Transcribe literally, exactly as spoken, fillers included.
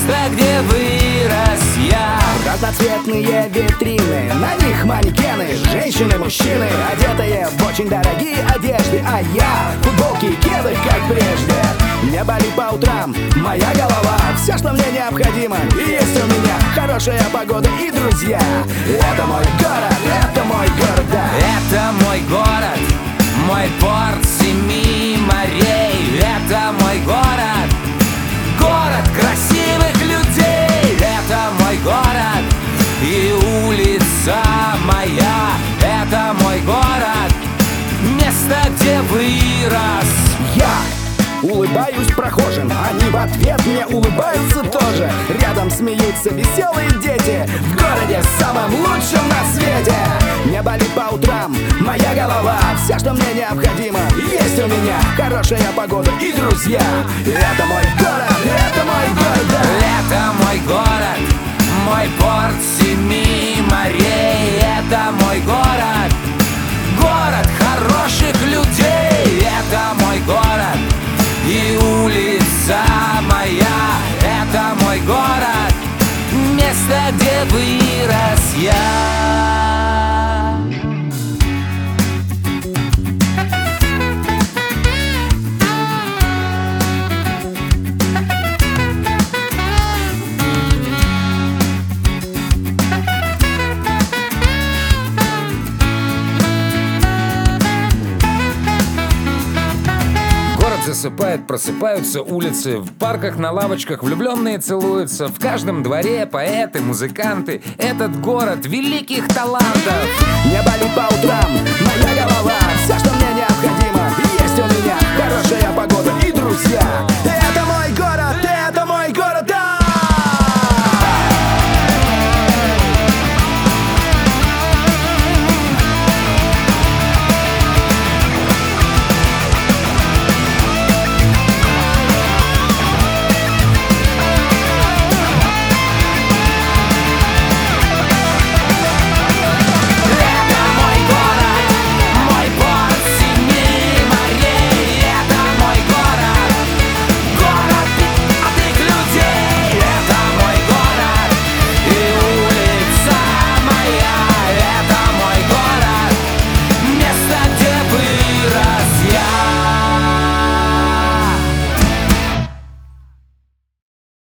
место, где вырос я. Разноцветные витрины, на них манекены, женщины, мужчины, одетые в очень дорогие одежды. А я в футболке и кедах, как прежде. Не болит по утрам моя голова. Все, что мне необходимо, и есть у меня хорошая погода и друзья. Это мой город, это мой город, да. Это мой город, мой порт семи морей. Это мой город, город красивых людей. Это мой город и улица моя. Это мой город, место, где вырос я. Улыбаюсь прохожим, они в ответ мне улыбаются тоже. Рядом смеются веселые дети, в городе самом лучшем на свете. Не болит по утрам моя голова. Все, что мне необходимо, есть у меня хорошая погода и друзья. Это мой город, это мой город, да. Это мой город, мой порт семи морей. Это мой город, город хороших людей. Это мой город и улица моя. Это мой город, место, где вырос я. Засыпает, просыпаются улицы. В парках, на лавочках влюбленные целуются. В каждом дворе поэты, музыканты. Этот город великих талантов. Не болит по утрам моя голова. Все, что мне необходимо, есть у меня хорошая погода и друзья.